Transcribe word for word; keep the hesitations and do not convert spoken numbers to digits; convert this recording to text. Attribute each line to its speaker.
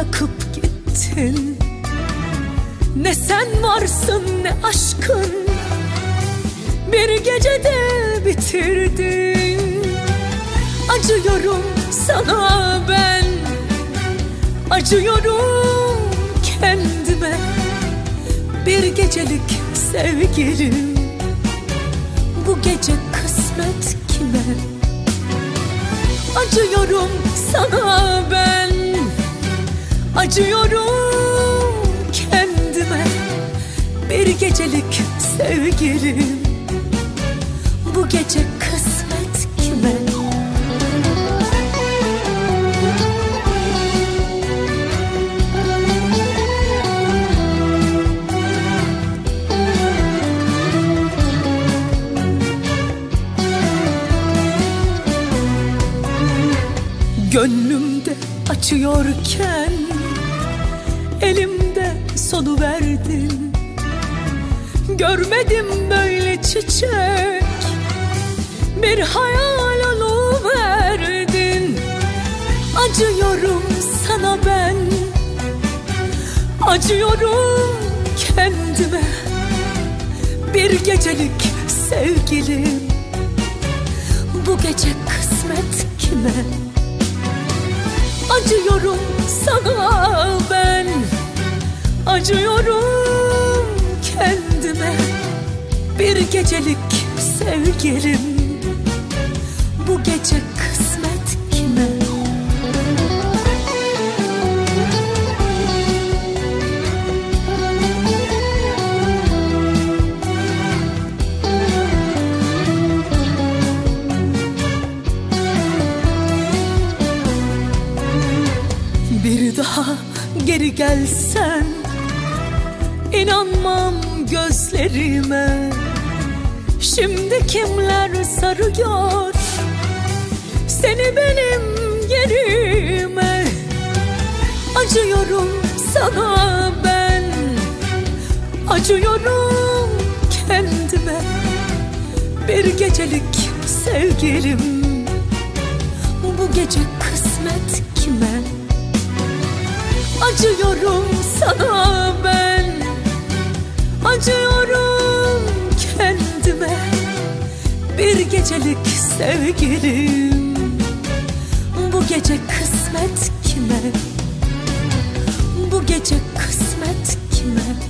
Speaker 1: bırakıp gittin. Ne sen varsın ne aşkın, bir gecede bitirdin. Acıyorum sana ben, acıyorum kendime. Bir gecelik sevgilim, bu gece kısmet kime? Acıyorum sana ben, acıyorum kendime. Bir gecelik sevgilim, bu gece kısmet kime? Gönlümde açıyorken elimde sonu verdin. Görmedim böyle çiçek, bir hayal alıverdin. Acıyorum sana ben, acıyorum kendime. Bir gecelik sevgilim, bu gece kısmet kime? Acıyorum sana ben, acıyorum kendime. Bir gecelik sevgilim, bu gece kısmet kime? Bir daha geri gelsen inanmam gözlerime. Şimdi kimler sarıyor seni benim yerime? Acıyorum sana ben, acıyorum kendime. Bir gecelik sevgilim, bu gece kısmet kime? Acıyorum sana ben, acıyorum kendime. Bir gecelik sevgilim, bu gece kısmet kime? Bu gece kısmet kime?